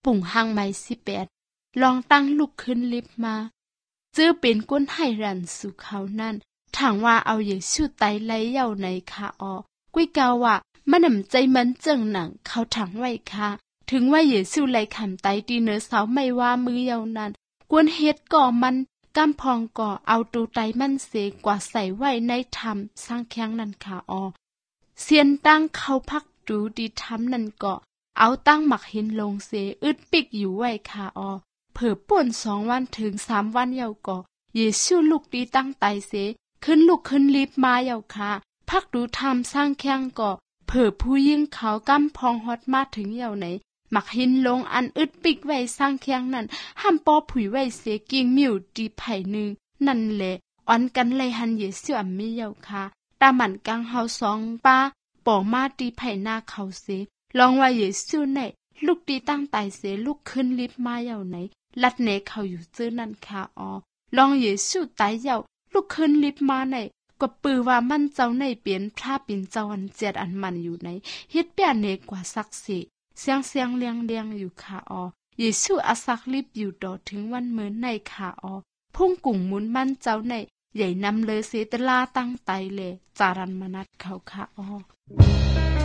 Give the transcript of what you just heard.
ปุ่งหังไม้18ลองตั้งลุกขึ้นลิบมาจื้อเป็นก้นให้รันสู่เขานั่นถังว่าเอาเยซูไตไล่เย่าในคาออกุ้ยกาวว่ามันหนำใจมันเจิงหนังเขาถังไว้ค่ะถึงว่าเยซูไล่ขำไตดีเนอเสาไม่ว่ามือเยานั้นกวนเฮ็ดก่อมันกำพองก่อเอาตูไตมันเสกว่าใส่ไว้ในธรรมสร้างแข้งนั่นค่ะออเสียนตั้งเขาพักดูดีธรรมนั่นก่อเอาตั้งหมักหินลงเสอึดปิกอยู่ไว้ค่ะออเผิ่ป่วน2 วันถึง3 วันเยาก่อเยซูลูกดีตั้งไตเสขึ้นลุกขึ้นรีบมาเยาค่ะพักดูธรรมสร้างแข้งก่อเผิ่ผู้ยิ่งเขากำพองฮอดมาถึงเยาไหนหมักหินลงอันอึดปิกไว้สร้างแข้งนั่นห้ามปอผุยไว้เสกิ่งมิวดีไผ่นึงนั่นแหละอ่อนกันเลยหันเยซูอัมมีเยาค่ะตาหมันกังเฮา2ป้าปอมาดีไผ่หน้าเขาเสลองว่าเยซูไหนลูกดีตั้งไตเสลูกขึ้นรีบมาเยาไหนลัดเนเขาอยู่ซื่อนั่นค่ะออลองเยซูตายเยาลูกขึ้นรีบมาไหนก็ปือว่ามันเจ้าในเปลี่ยนพระปิ่นเจ้าอันเจ็ดอันมันอยู่ไหนเฮ็ดเปียเนกว่าศักดิ์สิทธิ์เสียงเลียงอยู่ค่ะออเยซูอาศักรีบอยู่ต่อถึงวันเมินในค่ะออพุ่งกุ่งมุนมันเจ้าในใหญ่นำเลยเสตลาตั้งไตเลจารันมนัดเขาค่ะออ